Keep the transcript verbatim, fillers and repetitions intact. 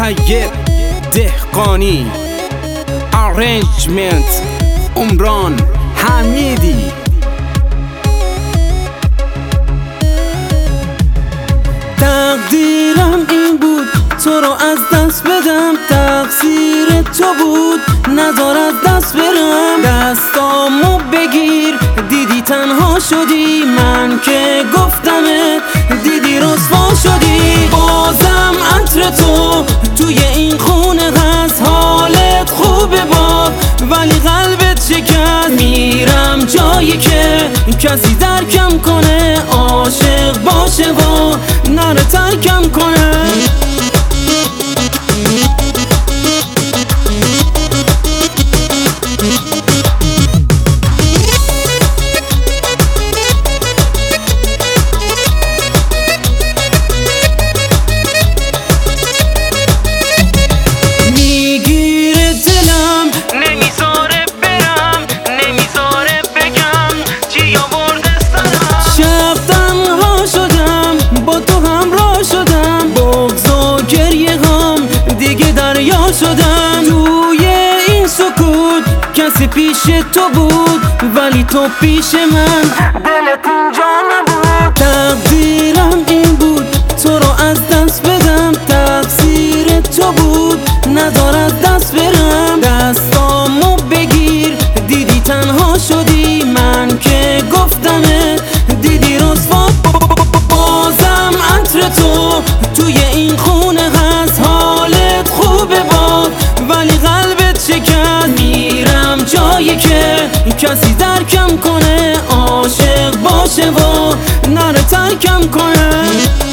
طیب دهقانی، ارنجمنت عمران حمیدی. تقدیرم این بود تو رو از دست بدم، تقصیر تو بود نذار از دست برم. دستامو بگیر دیدی تنها شدی، من که گفتمت دیدی رسوا شدی. بازم عطر تو توی این خونه هست، حالت خوبه باد ولی قلبت شکست. میرم جایی که کسی درکم کنه، عاشق باشه و نره ترکم کنه. شدم توی این سکوت، کسی پیش تو بود ولی تو پیش من، دلت اینجا نبود. تقدیرم این بود تو رو از دست بدم، تقصیر تو بود نذار از دست برم. دستامو بگیر دیدی تنها شدی، من که گفتمت دیدی رسوا. بازم عطر تو توی این خونه هست، حالت خوبه باد ولی قلبت شکست. میرم جایی که کسی درکم کنه، عاشق باشه و نره ترکم کنه.